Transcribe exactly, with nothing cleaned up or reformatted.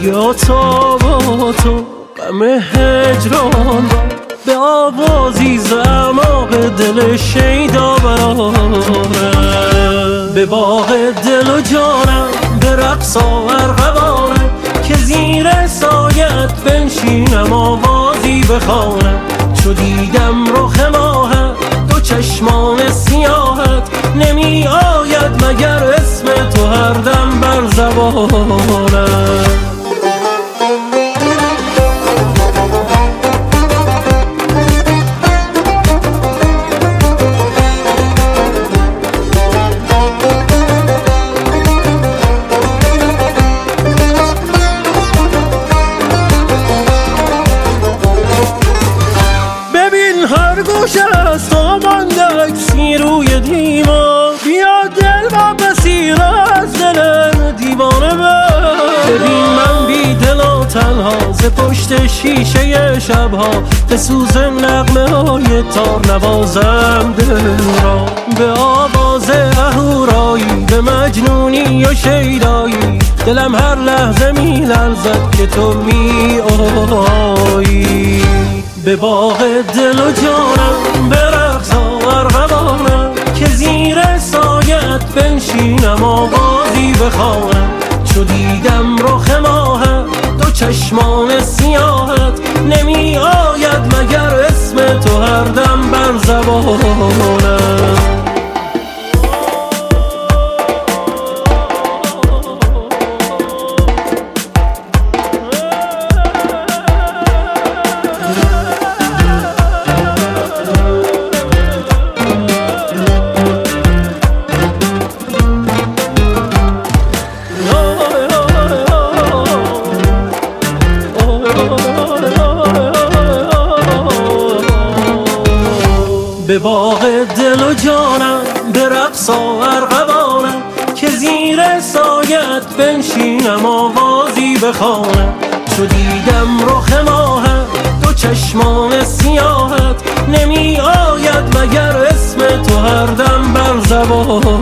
بیا تا با تو غم هجران را به آوازی زماق دل شیدا براره. به باغ دل و جانم به رقص آور قوانم که زیر سایت بنشینم آوازی بخوانم. چو دیدم رخ ماهت دو چشمان سیاهت نمی آید مگر اسم تو هر دم بر زبانم. هر گوشه از تو مانده عکسی روی دیوار، بیا دل با بسیر از دل دیوانه بر. ببین من بی دل و تنها ز پشت شیشه شبها به سوز نغمه های تار نوازم دل را. به آواز اهورایی به مجنونی و شیدایی دلم هر لحظه می لرزد که تو می آیی. به باغ دل و جانم به رقص آور قوانم که زیر سایت بنشینم آوازی بخوانم. چو دیدم رخ ماهت دو چشمان سیاهت نمی آید مگر اسم تو هر دم بر زبانم. به باغ دل و جانم به رقص آور قوانم که زیر سایت بنشینم آوازی بخوانم. چو دیدم رخ ماهت دو چشمان سیاهت نمی آید مگر اسم تو هر دم بر زبانم.